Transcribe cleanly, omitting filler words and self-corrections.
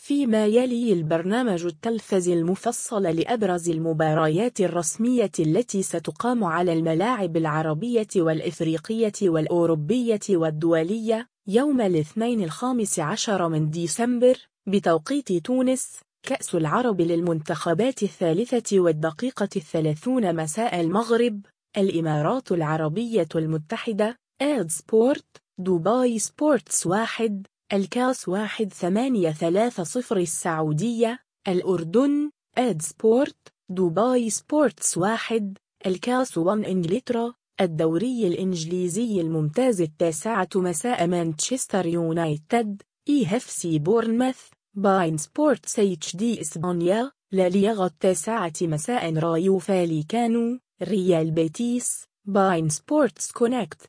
فيما يلي البرنامج التلفزي المفصل لأبرز المباريات الرسمية التي ستقام على الملاعب العربية والإفريقية والأوروبية والدولية يوم الاثنين 15 من ديسمبر بتوقيت تونس. كأس العرب للمنتخبات 3:30 مساء المغرب. الإمارات العربية المتحدة. آد سبورت. دبي سبورتس 1. الكاس 1830 السعودية. الأردن. آد سبورت. دبي سبورتس 1. الكاس 1 إنجلترا. الدوري الإنجليزي الممتاز 9 مساء مانشستر يونايتد. EFC بورنموث. باين سبورتس HD إسبانيا. لا ليغا 9 مساء رايو فاليكانو. ريال بيتيس. باين سبورتس كونكت.